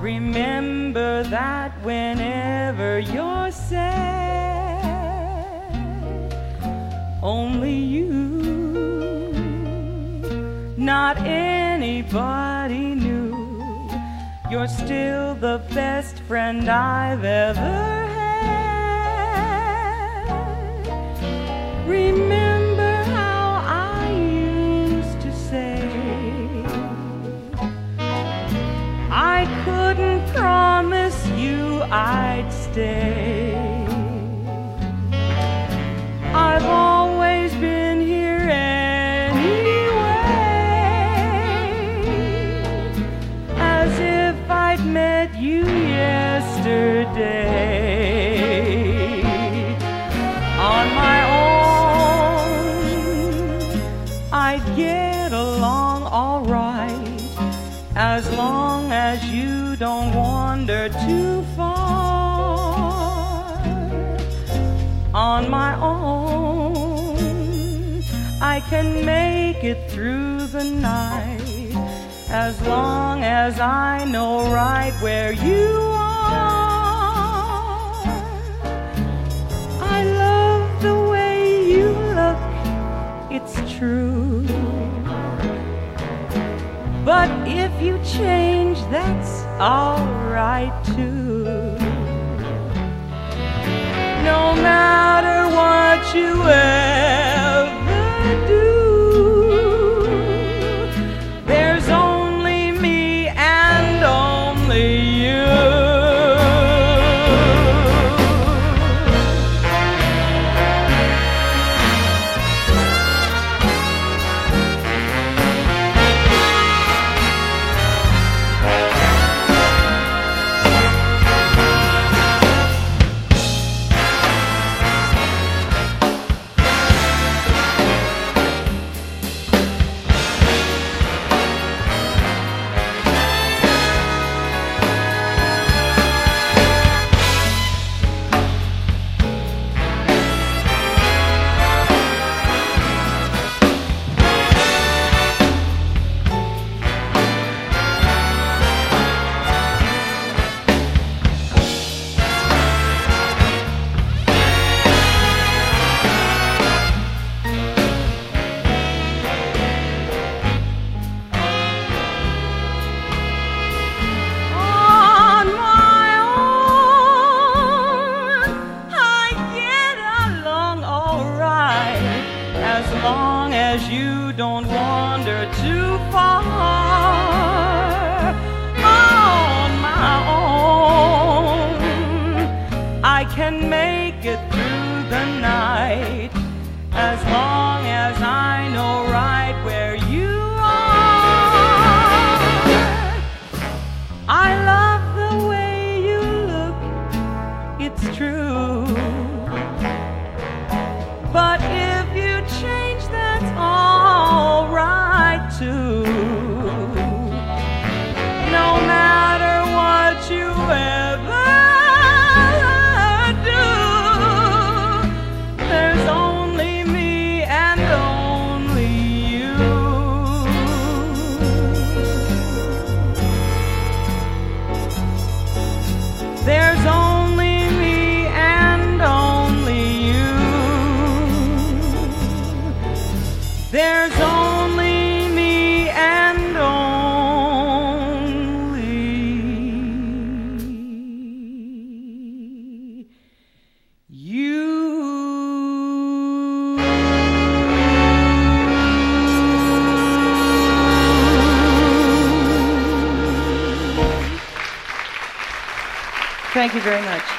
Remember that whenever you're sad, only you, not anybody knew. You're still the best friend I've ever had. Remember how I used to say I couldn't promise you I'd stay. I've always been here anyway, as if I'd met you yesterday. On my own, I'd get along all right, as long as you don't wander too far. On my own, I can make it through the night, as long as I know right where you are. I love the way you look, it's true. But if you change, that's all right too. No matter what you ever do, there's only me and only you. As long as you don't wander too far. On my own, I can make it through the night, as long as I know right where you are. I love the way you look, it's true. But if you change, that's all right too. No matter what you ever do, there's only me and only you. There's only me and only you. There's only me and only you. Thank you very much.